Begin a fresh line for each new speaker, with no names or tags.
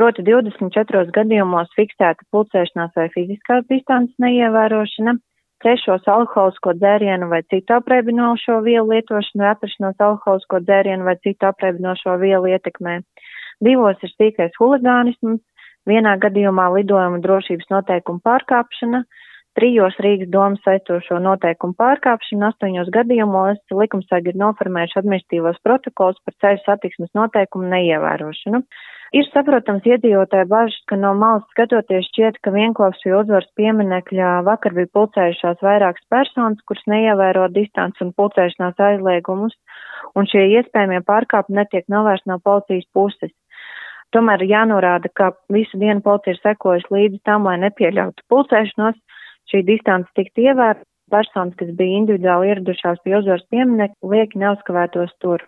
proti 24 gadījumos fiksēta pulcēšanās vai fiziskās distances neievērošana, trešos alkoholisko dzērienu vai citu apreibinošo vielu lietošanu vai atrašanos alkoholisko dzērienu vai citu apreibinošo vielu ietekmē. 2 ir sīkais huligānisms, 1 gadījumā lidojuma drošības noteikumu pārkāpšana, 3 Rīgas domas saistošo noteikumu pārkāpšanu, 8 gadījumos likumsargi ir noformējuši administratīvos protokols par ceļu satiksmes noteikumu neievērošanu. Ir saprotams iedzīvotāju bažas, ka no malas skatoties šķiet, ka Vienklāvs pie uzvaras pieminekļa vakar bija pulcējušās vairākas personas, kuras neievēro distances un pulcēšanās aizliegumus, un šie iespējamie pārkāpumi netiek novērsti no policijas puses. Tomēr jānorāda, ka visu dienu policija ir sekojusi līdzi tam, lai nepieļautu pulcēšanos, šī distance tiktu ievērta, personas, kas bija individuāli ieradušās pie uzvaras pieminekļa, lieki neuzkavētos tur.